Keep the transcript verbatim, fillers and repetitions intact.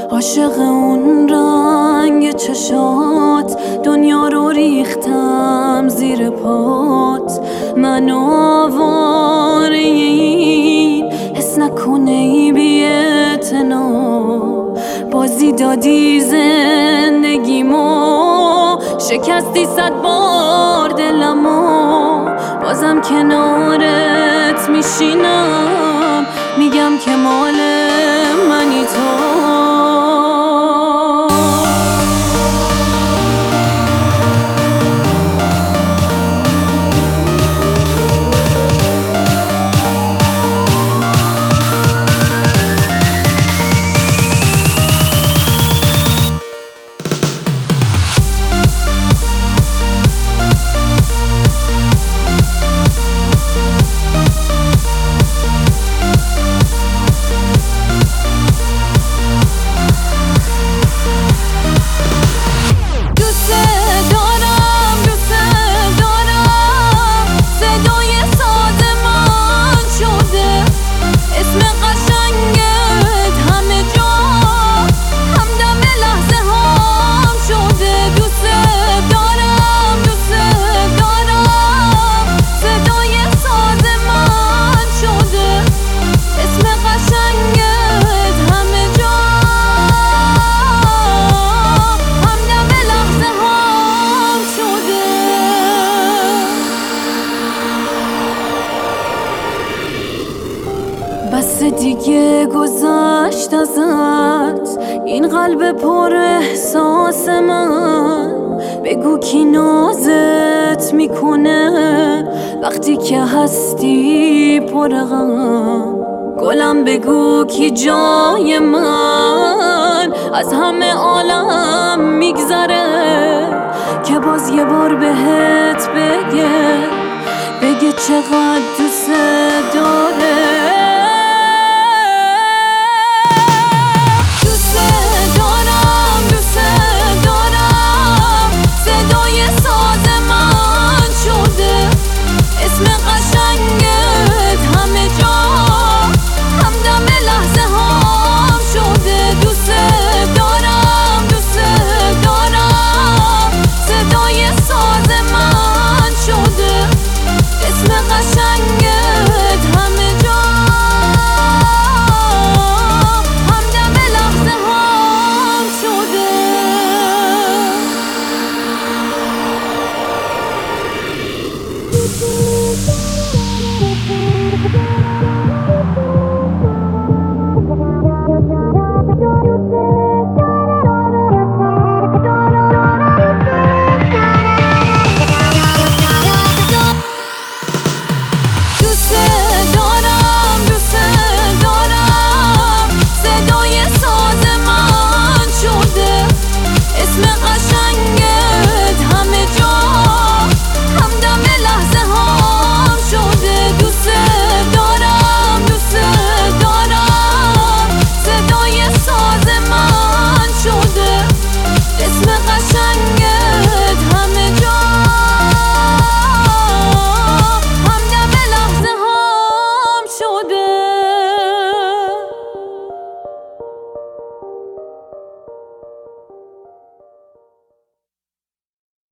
عاشق اون رنگ چشات، دنیا رو ریختم زیر پات. من آواره این حس نکنه ای بی‌اعتنا، بازی دادی زندگیمو، شکستی صد بار دلمو. بازم کنارت میشینم، میگم که مال منی تو. بس دیگه گذشت ازت این قلب پر احساس من. بگو کی نازت میکنه وقتی که هستی پر غم. گلم بگو کی جای من از همه عالم میگذره، که باز یه بار بهت بگه بگه چقدر دوست داره.